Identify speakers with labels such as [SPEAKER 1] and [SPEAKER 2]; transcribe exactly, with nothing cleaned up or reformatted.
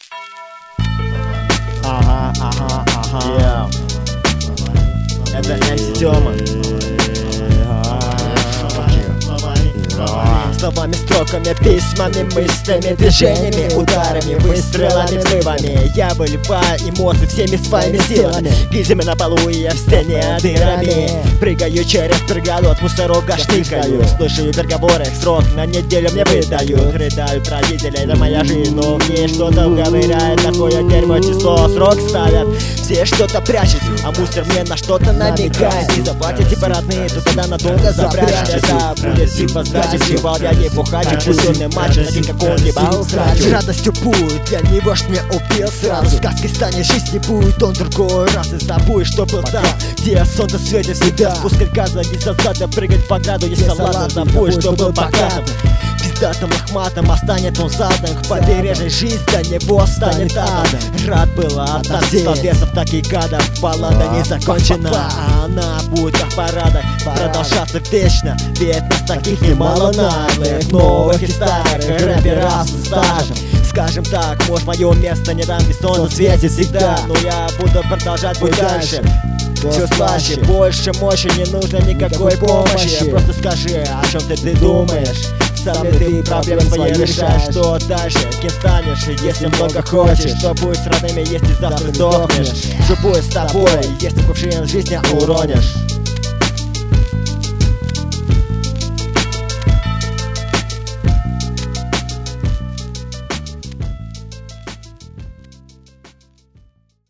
[SPEAKER 1] Ага, ага, ага.
[SPEAKER 2] Yeah.
[SPEAKER 1] Это эм си Тёма. Словами, строками, письмами, мыслями, движениями, ударами, выстрелами, взрывами я выливаю эмоции всеми своими силами. Гильзами на полу и я в стене дырами. Прыгаю через перголот, мусорок штыкаю. Слушаю переговоры, срок на неделю мне выдают. Рыдают родители, это моя жизнь, но мне что-то уговаривает. Такое дерьмо число, срок ставят. Все что-то прячут, а мусор мне на что-то намекает. Не заплатите типа родные, то тогда надолго запрячь. Это будет типа сдачи, сливал я не бухачек. Пустённый мальчик, таким как он, ебал срач. Радостью будет, для него ж не убил сразу. Сказкой станет, жизнь не будет, он другой раз. И забудь, что был там, где солнце светит всегда. Спускать газа, не зазада, прыгать по граду. Если ладно, забудь, что был богатым. Пиздатым лохматым останет он задом. К побережью жизнь для него станет адом. Рад был от нас, словесов, так и гадов. Баллада не закончена, а она будет как парада продолжаться вечно. Ведь нас таких немало наглых, новых и старых рэперов с стажем. Скажем так, может мое место не там, где солнце светит всегда. Но я буду продолжать быть дальше. Все слаще, больше мощи, не нужно никакой помощи. Просто скажи, о чем ты, ты думаешь. Сам ли ты проблемы свои решаешь, что дальше, кем станешь, если много хочешь. Что будет с родными, если завтра сдохнешь. Что будет с тобой, если кувшин жизни уронишь.